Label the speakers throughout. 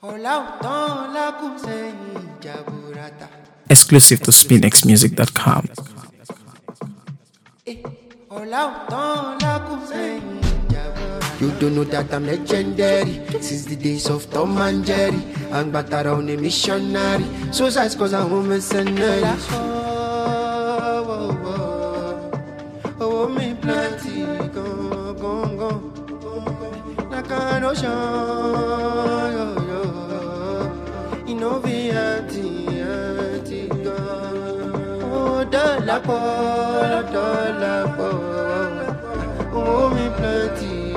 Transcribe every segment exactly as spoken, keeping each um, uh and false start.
Speaker 1: Exclusive to spin x music dot com.
Speaker 2: You don't know that I'm legendary since the days of Tom and Jerry. I'm back around a missionary. So that's cause I'm a mercenary. Oh, oh, oh, oh, me plenty, go, go, go. Like an ocean, yo, yo. You know, be anti, anti, go. Oh, the la po, the la po. Oh, me plenty.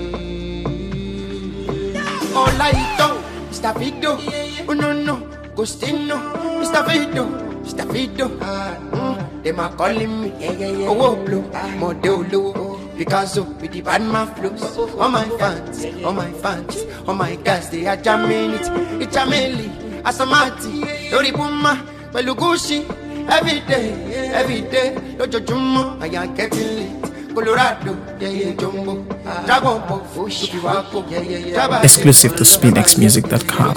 Speaker 2: All I do, Mister Fido. Oh no no, Gostino, Mister Fido, Mister Fido. Mm, they ma calling me, oh oh blue, Modelo, Picasso with the bad man flows. All my fans, all my fans, all my guys they are jamming it. It's Jameli, Asamati, Yoribuma, Belugushi. Every day, every day, Lojo Jumo, I am getting lit. Colorado, yeah, yeah, Jumbo, Dragon Ball, Fushi, Wako, yeah, yeah, yeah.
Speaker 1: Exclusive to spin x music dot com.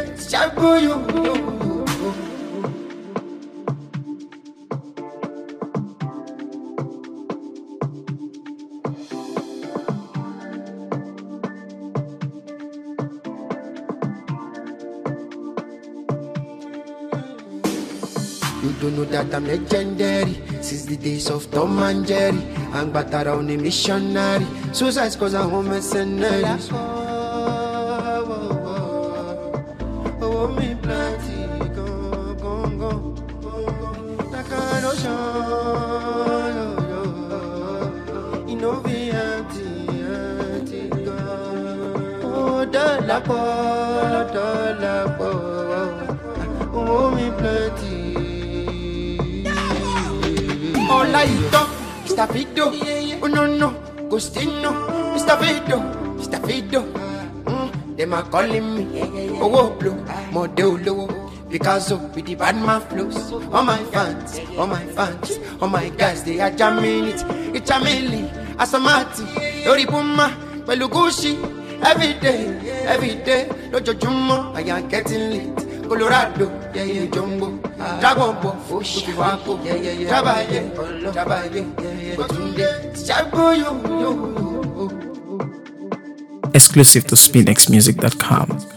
Speaker 2: You don't know that I'm legendary since the days of Tom and Jerry. I'm back around a missionary. Suicide's cause I'm a mercenary. Oh, oh, oh, oh, me plenty, go, go, go. Like an ocean, yo, yo. You know, be anti, anti, go. Oh, the la po, the la po. Oh, me plenty. All I do, Mister Fido. Oh no no, Gostino, Mister Fido, Mister Fido. Mm, they ma calling me, oh oh blue, Modelo, Picasso with the bad man flows. All my fans, all my fans, all my guys they are jamming it. It's Jameli, Asamati, Yoribuma, Belugushi. Every day, every day, Lojo Jumo, I am getting lit. Colorado, yeah, yeah, Jumbo, Dragon Ball, Fushi, Wako, yeah, yeah, yeah. Trabaye, Trabaye, yeah, yeah. Batunde, Shabu, yo, yo, yo.
Speaker 1: Exclusive to spin x music dot com.